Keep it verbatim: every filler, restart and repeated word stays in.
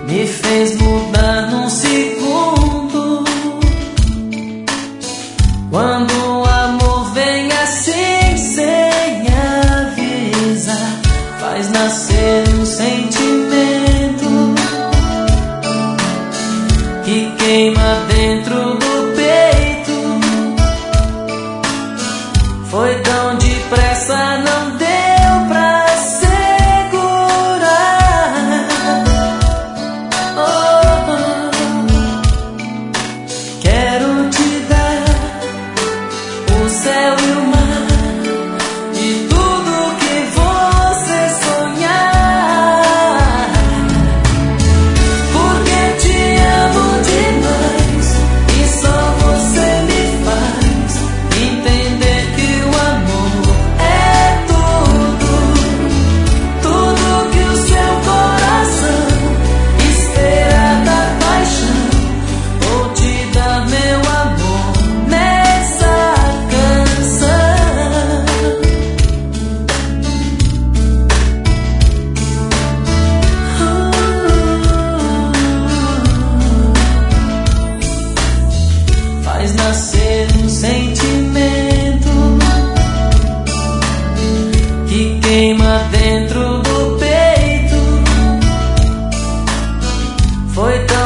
me fez mudar num segundo. Quando o amor vem assim sem avisar, faz nascer um sentimento que queima dentro do peito. Foi tão depressa, não deu pra segurar. Oh, oh. Quero te dar o céu e o mar e tudo que você sonhar, porque te amo demais e só você me faz entender que o amor é tudo, tudo que o seu coração espera da paixão. Vou te dar meu amor nessa canção. Faz nascer um sentimento que queima dentro do peito. Foi tão